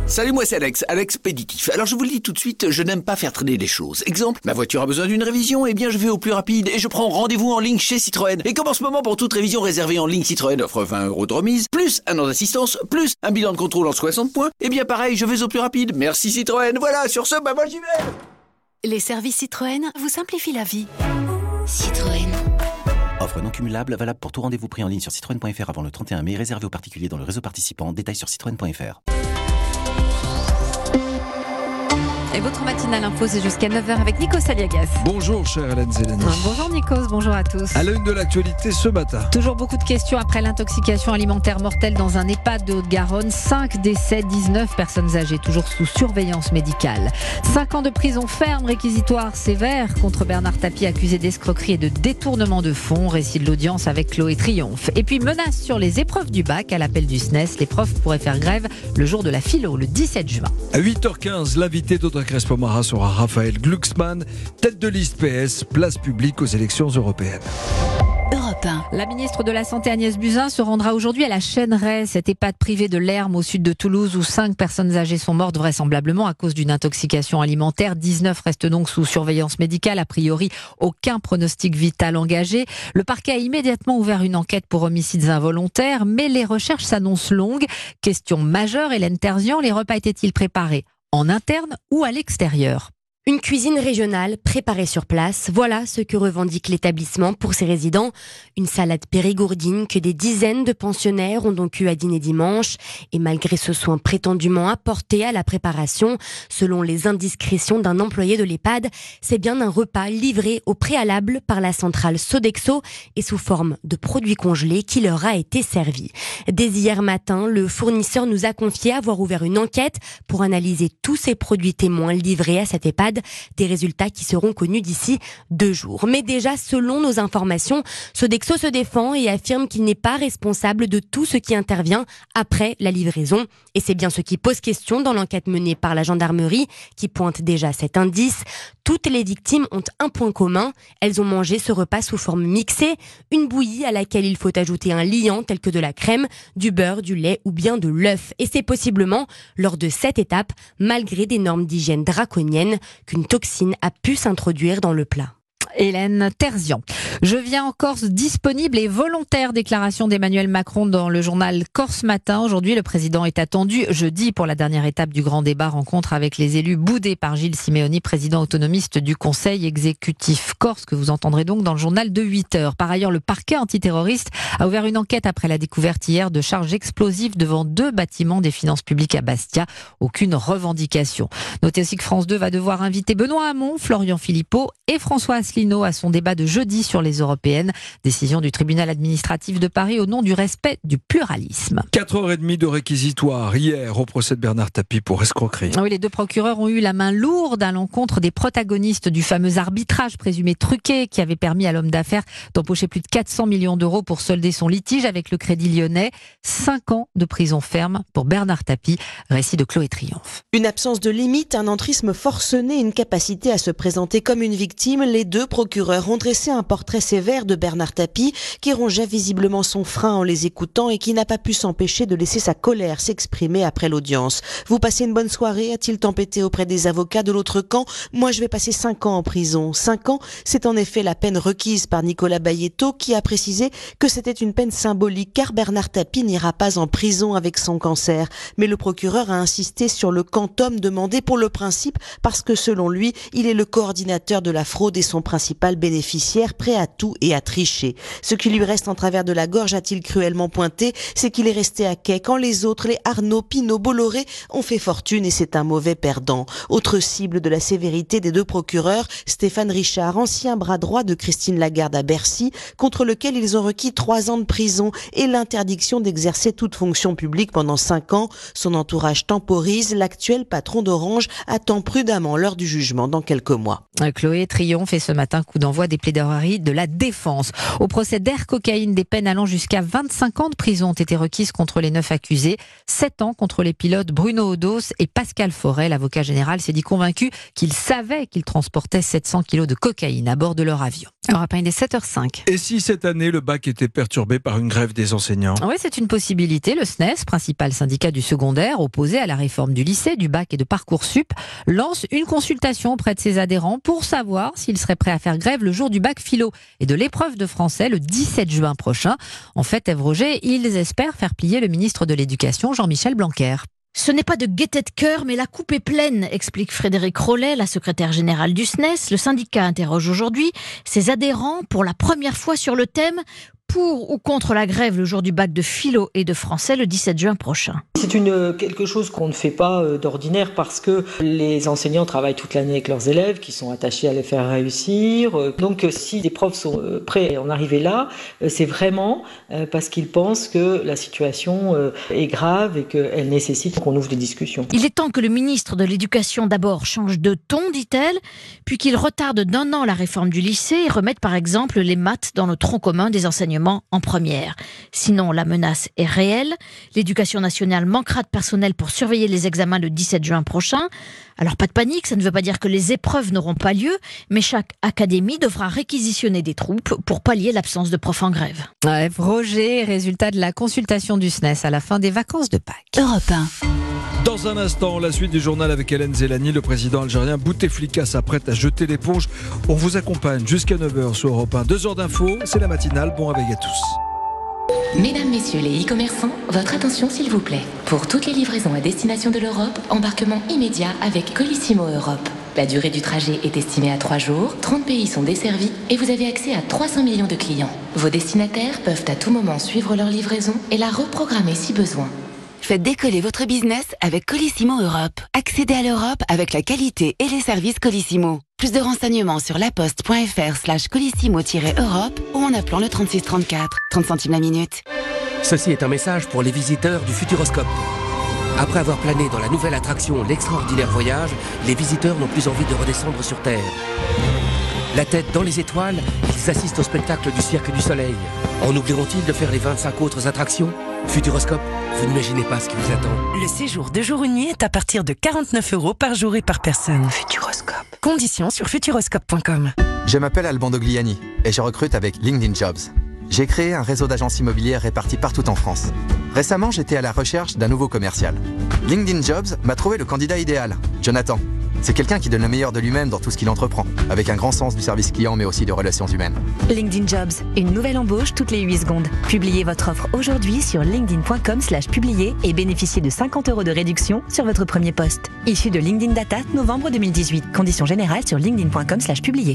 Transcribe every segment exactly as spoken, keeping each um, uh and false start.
Salut, moi c'est Alex, Alex Péditif. Alors je vous le dis tout de suite, je n'aime pas faire traîner les choses. Exemple, ma voiture a besoin d'une révision, eh bien je vais au plus rapide et je prends rendez-vous en ligne chez Citroën. Et comme en ce moment, pour toute révision réservée en ligne, Citroën offre vingt euros de remise, plus un an d'assistance, plus un bilan de contrôle en soixante points, eh bien pareil, je vais au plus rapide. Merci Citroën, voilà, sur ce, bah moi j'y vais. Les services Citroën vous simplifient la vie. Citroën. Offre non cumulable, valable pour tout rendez-vous pris en ligne sur citroën point f r avant le trente et un mai, réservé aux particuliers dans le réseau participant. Détails sur citroën point f r. Et votre matinale info, c'est jusqu'à neuf heures avec Nikos Aliagas. Bonjour chère Hélène Zélani. Bonjour Nikos, bonjour à tous. À la une de l'actualité ce matin. Toujours beaucoup de questions après l'intoxication alimentaire mortelle dans un EHPAD de Haute-Garonne. cinq décès, dix-neuf personnes âgées toujours sous surveillance médicale. cinq ans de prison ferme, réquisitoire sévère contre Bernard Tapie accusé d'escroquerie et de détournement de fonds. Récit de l'audience avec Chloé Triomphe. Et puis menace sur les épreuves du bac à l'appel du S N E S. Les profs pourraient faire grève le jour de la philo, le dix-sept juin. À huit heures quinze, l'invité d'Audrey Crespo-Mara sera Raphaël Glucksmann, tête de liste P S, place publique aux élections européennes. Europe un. La ministre de la Santé Agnès Buzyn se rendra aujourd'hui à la Chêneraie, cette EHPAD privée de l'Herme au sud de Toulouse où cinq personnes âgées sont mortes vraisemblablement à cause d'une intoxication alimentaire. dix-neuf restent donc sous surveillance médicale. A priori, aucun pronostic vital engagé. Le parquet a immédiatement ouvert une enquête pour homicides involontaires, mais les recherches s'annoncent longues. Question majeure, Hélène Terzian, les repas étaient-ils préparés en interne ou à l'extérieur ? Une cuisine régionale préparée sur place, voilà ce que revendique l'établissement pour ses résidents. Une salade périgourdine que des dizaines de pensionnaires ont donc eu à dîner dimanche. Et malgré ce soin prétendument apporté à la préparation, selon les indiscrétions d'un employé de l'EHPAD, c'est bien un repas livré au préalable par la centrale Sodexo et sous forme de produits congelés qui leur a été servi. Dès hier matin, le fournisseur nous a confié avoir ouvert une enquête pour analyser tous ces produits témoins livrés à cette EHPAD. Des résultats qui seront connus d'ici deux jours. Mais déjà, selon nos informations, Sodexo se défend et affirme qu'il n'est pas responsable de tout ce qui intervient après la livraison. Et c'est bien ce qui pose question dans l'enquête menée par la gendarmerie, qui pointe déjà cet indice. Toutes les victimes ont un point commun. Elles ont mangé ce repas sous forme mixée, une bouillie à laquelle il faut ajouter un liant tel que de la crème, du beurre, du lait ou bien de l'œuf. Et c'est possiblement lors de cette étape, malgré des normes d'hygiène draconiennes, qu'une toxine a pu s'introduire dans le plat. Hélène Terzian. Je viens en Corse disponible et volontaire, déclaration d'Emmanuel Macron dans le journal Corse Matin. Aujourd'hui, le président est attendu jeudi pour la dernière étape du grand débat, rencontre avec les élus boudés par Gilles Simeoni, président autonomiste du Conseil exécutif corse, que vous entendrez donc dans le journal de huit heures. Par ailleurs, le parquet antiterroriste a ouvert une enquête après la découverte hier de charges explosives devant deux bâtiments des finances publiques à Bastia. Aucune revendication. Notez aussi que France deux va devoir inviter Benoît Hamon, Florian Philippot et François Asselineau à son débat de jeudi sur les européennes. Décision du tribunal administratif de Paris au nom du respect du pluralisme. quatre heures trente de réquisitoire hier au procès de Bernard Tapie pour escroquerie. Oui, les deux procureurs ont eu la main lourde à l'encontre des protagonistes du fameux arbitrage présumé truqué qui avait permis à l'homme d'affaires d'empocher plus de quatre cents millions d'euros pour solder son litige avec le Crédit Lyonnais. Cinq ans de prison ferme pour Bernard Tapie. Récit de Chloé Triomphe. Une absence de limite, un entrisme forcené, une capacité à se présenter comme une victime. Les deux procureurs ont dressé un portrait sévère de Bernard Tapie qui rongeait visiblement son frein en les écoutant et qui n'a pas pu s'empêcher de laisser sa colère s'exprimer après l'audience. Vous passez une bonne soirée, a-t-il tempêté auprès des avocats de l'autre camp. Moi, je vais passer cinq ans en prison. Cinq ans, c'est en effet la peine requise par Nicolas Bayetto qui a précisé que c'était une peine symbolique car Bernard Tapie n'ira pas en prison avec son cancer. Mais le procureur a insisté sur le quantum demandé pour le principe parce que selon lui, il est le coordinateur de la fraude et son principal bénéficiaire, prêt à tout et à tricher. Ce qui lui reste en travers de la gorge, a-t-il cruellement pointé, c'est qu'il est resté à quai quand les autres, les Arnaud, Pinault, Bolloré, ont fait fortune et c'est un mauvais perdant. Autre cible de la sévérité des deux procureurs, Stéphane Richard, ancien bras droit de Christine Lagarde à Bercy, contre lequel ils ont requis trois ans de prison et l'interdiction d'exercer toute fonction publique pendant cinq ans. Son entourage temporise, l'actuel patron d'Orange attend prudemment l'heure du jugement dans quelques mois. Chloé Triomphe et ce matin, coup d'envoi des plaidoiries de la défense. Au procès d'Air Cocaïne, des peines allant jusqu'à vingt-cinq ans de prison ont été requises contre les neuf accusés. sept ans contre les pilotes Bruno Odos et Pascal Forêt. L'avocat général s'est dit convaincu qu'il savait qu'ils transportaient sept cents kilos de cocaïne à bord de leur avion. Europe un, il est sept heures cinq. Et si cette année, le bac était perturbé par une grève des enseignants ? Oui, c'est une possibilité. Le S N E S, principal syndicat du secondaire, opposé à la réforme du lycée, du bac et de Parcoursup, lance une consultation auprès de ses adhérents pour savoir s'ils seraient prêts à faire grève le jour du bac philo et de l'épreuve de français le dix-sept juin prochain. En fait, Ève Roger, ils espèrent faire plier le ministre de l'Éducation, Jean-Michel Blanquer. Ce n'est pas de gaieté de cœur, mais la coupe est pleine, explique Frédéric Rollet, la secrétaire générale du S N E S. Le syndicat interroge aujourd'hui ses adhérents pour la première fois sur le thème pour ou contre la grève le jour du bac de philo et de français le dix-sept juin prochain. C'est une, quelque chose qu'on ne fait pas d'ordinaire parce que les enseignants travaillent toute l'année avec leurs élèves qui sont attachés à les faire réussir. Donc si les profs sont prêts à en arriver là, c'est vraiment parce qu'ils pensent que la situation est grave et qu'elle nécessite qu'on ouvre des discussions. Il est temps que le ministre de l'Éducation d'abord change de ton, dit-elle, puis qu'il retarde d'un an la réforme du lycée et remette par exemple les maths dans le tronc commun des enseignements en première. Sinon, la menace est réelle. L'éducation nationale manquera de personnel pour surveiller les examens le dix-sept juin prochain. Alors pas de panique, ça ne veut pas dire que les épreuves n'auront pas lieu, mais chaque académie devra réquisitionner des troupes pour pallier l'absence de profs en grève. Ouais, Roger, résultat de la consultation du S N E S à la fin des vacances de Pâques. Europe un. Dans un instant, la suite du journal avec Hélène Zellani, le président algérien Bouteflika s'apprête à jeter l'éponge. On vous accompagne jusqu'à neuf heures sur Europe un. Deux heures d'infos, c'est la matinale. Bon réveil à tous. Mesdames, messieurs les e-commerçants, votre attention s'il vous plaît. Pour toutes les livraisons à destination de l'Europe, embarquement immédiat avec Colissimo Europe. La durée du trajet est estimée à trois jours, trente pays sont desservis et vous avez accès à trois cents millions de clients. Vos destinataires peuvent à tout moment suivre leur livraison et la reprogrammer si besoin. Faites décoller votre business avec Colissimo Europe. Accédez à l'Europe avec la qualité et les services Colissimo. Plus de renseignements sur laposte.fr slash colissimo-europe ou en appelant le trente-six trente-quatre, trente centimes la minute. Ceci est un message pour les visiteurs du Futuroscope. Après avoir plané dans la nouvelle attraction L'Extraordinaire Voyage, les visiteurs n'ont plus envie de redescendre sur Terre. La tête dans les étoiles, ils assistent au spectacle du Cirque du Soleil. En oublieront-ils de faire les vingt-cinq autres attractions ? Futuroscope, vous n'imaginez pas ce qui vous attend. Le séjour de jour et nuit est à partir de quarante-neuf euros par jour et par personne. Futuroscope. Conditions sur futuroscope point com. Je m'appelle Alban Dogliani et je recrute avec LinkedIn Jobs. J'ai créé un réseau d'agences immobilières réparties partout en France. Récemment, j'étais à la recherche d'un nouveau commercial. LinkedIn Jobs m'a trouvé le candidat idéal, Jonathan. C'est quelqu'un qui donne le meilleur de lui-même dans tout ce qu'il entreprend, avec un grand sens du service client mais aussi de relations humaines. LinkedIn Jobs, une nouvelle embauche toutes les huit secondes. Publiez votre offre aujourd'hui sur linkedin point com slash publier et bénéficiez de cinquante euros de réduction sur votre premier poste. Issu de LinkedIn Data, novembre deux mille dix-huit. Conditions générales sur linkedin point com slash publier.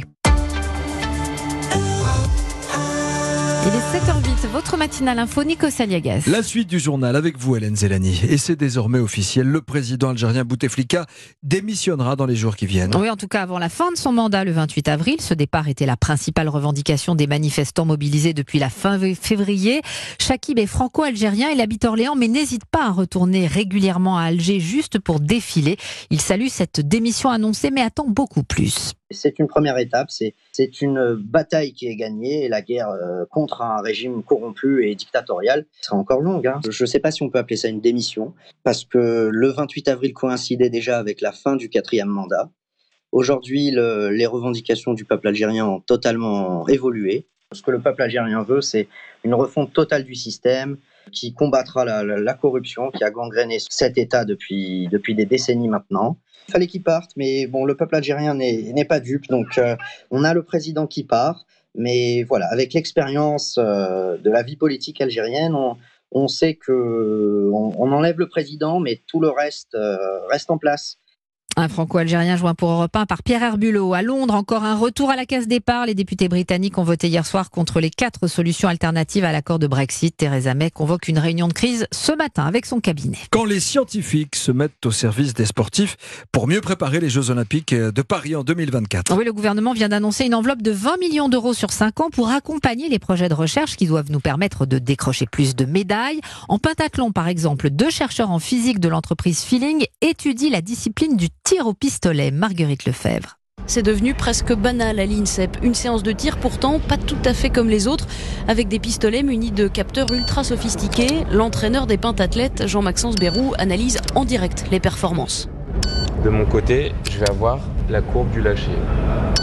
Il est sept heures huit, votre matinale info, Nico Saliagas. La suite du journal avec vous, Hélène Zellani. Et c'est désormais officiel, le président algérien Bouteflika démissionnera dans les jours qui viennent. Oui, en tout cas avant la fin de son mandat le vingt-huit avril. Ce départ était la principale revendication des manifestants mobilisés depuis la fin février. Chakib est franco-algérien, il habite Orléans, mais n'hésite pas à retourner régulièrement à Alger juste pour défiler. Il salue cette démission annoncée, mais attend beaucoup plus. C'est une première étape, c'est, c'est une bataille qui est gagnée et la guerre euh, contre un régime corrompu et dictatorial sera encore longue. Hein. Je ne sais pas si on peut appeler ça une démission, parce que le vingt-huit avril coïncidait déjà avec la fin du quatrième mandat. Aujourd'hui, le, les revendications du peuple algérien ont totalement évolué. Ce que le peuple algérien veut, c'est une refonte totale du système qui combattra la, la, la corruption qui a gangréné cet État depuis, depuis des décennies maintenant. Il fallait qu'il parte, mais bon, le peuple algérien n'est, n'est pas dupe, donc euh, on a le président qui part, mais voilà, avec l'expérience euh, de la vie politique algérienne, on, on sait que on, on enlève le président, mais tout le reste euh, reste en place. Un franco-algérien joint pour Europe un par Pierre Herbulot. À Londres, encore un retour à la case départ. Les députés britanniques ont voté hier soir contre les quatre solutions alternatives à l'accord de Brexit. Theresa May convoque une réunion de crise ce matin avec son cabinet. Quand les scientifiques se mettent au service des sportifs pour mieux préparer les Jeux Olympiques de Paris en deux mille vingt-quatre. Oui, le gouvernement vient d'annoncer une enveloppe de vingt millions d'euros sur cinq ans pour accompagner les projets de recherche qui doivent nous permettre de décrocher plus de médailles. En pentathlon, par exemple, deux chercheurs en physique de l'entreprise Feeling étudient la discipline du tir au pistolet. Marguerite Lefebvre. C'est devenu presque banal à l'INSEP. Une séance de tir pourtant pas tout à fait comme les autres, avec des pistolets munis de capteurs ultra sophistiqués. L'entraîneur des pentathlètes, Jean-Maxence Bérou, analyse en direct les performances. De mon côté, je vais avoir la courbe du lâcher. Ce qui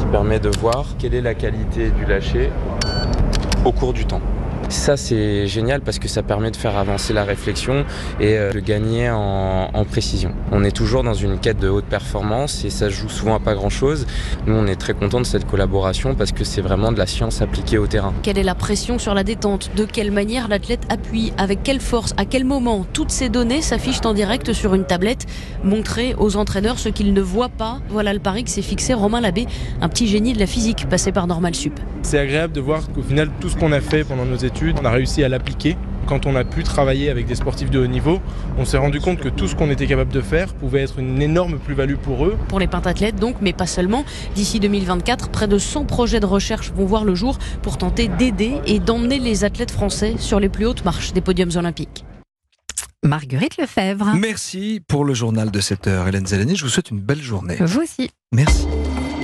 permet de voir quelle est la qualité du lâcher au cours du temps. Ça, c'est génial parce que ça permet de faire avancer la réflexion et de gagner en, en précision. On est toujours dans une quête de haute performance et ça se joue souvent à pas grand-chose. Nous, on est très contents de cette collaboration parce que c'est vraiment de la science appliquée au terrain. Quelle est la pression sur la détente? De quelle manière l'athlète appuie? Avec quelle force? À quel moment? Toutes ces données s'affichent en direct sur une tablette. Montrer aux entraîneurs ce qu'ils ne voient pas. Voilà le pari que s'est fixé Romain Labbé, un petit génie de la physique passé par Normal Sup. C'est agréable de voir qu'au final, tout ce qu'on a fait pendant nos études, on a réussi à l'appliquer. Quand on a pu travailler avec des sportifs de haut niveau, on s'est rendu compte que tout ce qu'on était capable de faire pouvait être une énorme plus-value pour eux. Pour les pentathlètes donc, mais pas seulement. D'ici deux mille vingt-quatre, près de cent projets de recherche vont voir le jour pour tenter d'aider et d'emmener les athlètes français sur les plus hautes marches des podiums olympiques. Marguerite Lefebvre. Merci pour le journal de cette heure. Hélène Zélani, je vous souhaite une belle journée. Vous aussi. Merci.